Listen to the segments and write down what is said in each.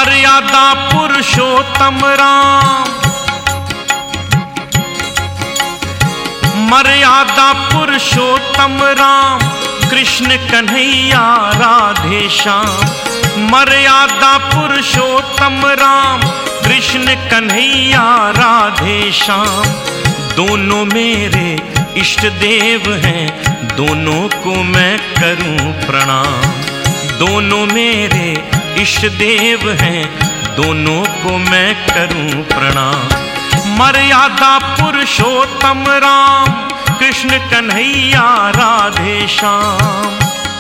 मर्यादा पुरुषोत्तम राम, मर्यादा पुरुषोत्तम राम, कृष्ण कन्हैया राधे श्याम। मर्यादा पुरुषोत्तम राम, कृष्ण कन्हैया राधे श्याम। दोनों मेरे इष्ट देव हैं, दोनों को मैं करूं प्रणाम। दोनों मेरे इष्ट देव हैं, दोनों को मैं करूं प्रणाम। मर्यादा पुरुषोत्तम राम, कृष्ण कन्हैया राधे श्याम।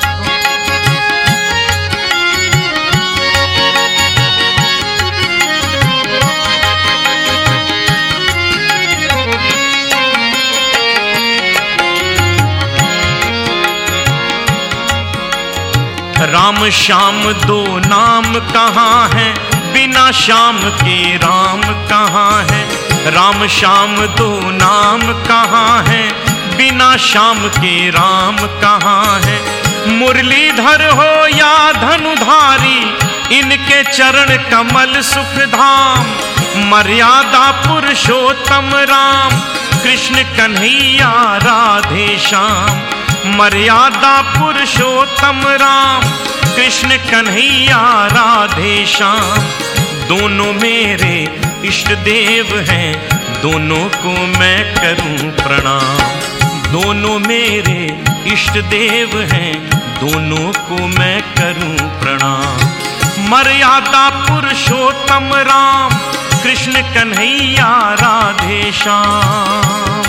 राम श्याम दो नाम कहाँ है, बिना श्याम के राम कहाँ है। राम श्याम दो नाम कहाँ है, बिना श्याम के राम कहाँ है। मुरलीधर हो या धनुधारी, इनके चरण कमल सुखधाम। मर्यादा पुरुषोत्तम राम, कृष्ण कन्हैया राधे श्याम। मर्यादा पुरुषोत्तम राम, कृष्ण कन्हैया राधे श्याम। दोनों मेरे इष्ट देव हैं, दोनों को मैं करूं प्रणाम। दोनों मेरे इष्ट देव हैं, दोनों को मैं करूं प्रणाम। मर्यादा पुरुषोत्तम राम, कृष्ण कन्हैया राधे श्याम।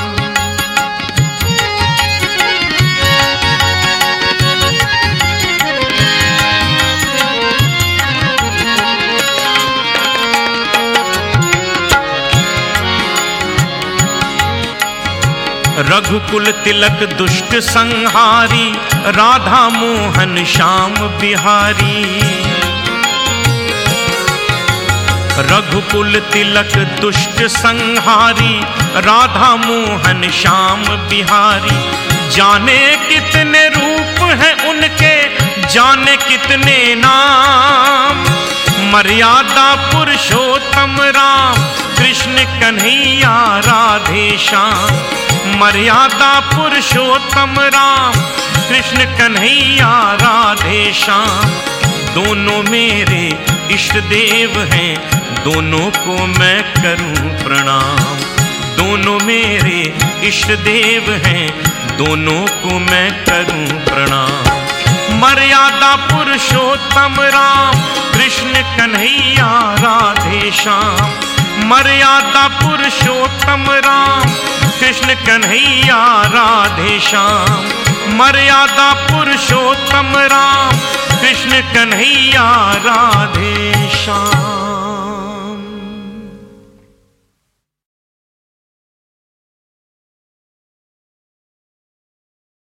रघुकुल तिलक दुष्ट संहारी, राधा मोहन श्याम बिहारी। रघुकुल तिलक दुष्ट संहारी, राधा मोहन श्याम बिहारी। जाने कितने रूप हैं उनके, जाने कितने नाम। मर्यादा पुरुषोत्तम राम, कृष्ण कन्हैया राधे श्याम। मर्यादा पुरुषोत्तम राम, कृष्ण कन्हैया राधे श्याम। दोनों मेरे इष्ट देव हैं, दोनों को मैं करूं प्रणाम। दोनों मेरे इष्ट देव हैं, दोनों को मैं करूं प्रणाम। मर्यादा पुरुषोत्तम राम, कृष्ण कन्हैया राधे श्याम। मर्यादा पुरुषोत्तम राम, कृष्ण कन्हैया राधे श्याम। मर्यादा पुरुषोत्तम राम, कृष्ण कन्हैया राधे श्याम।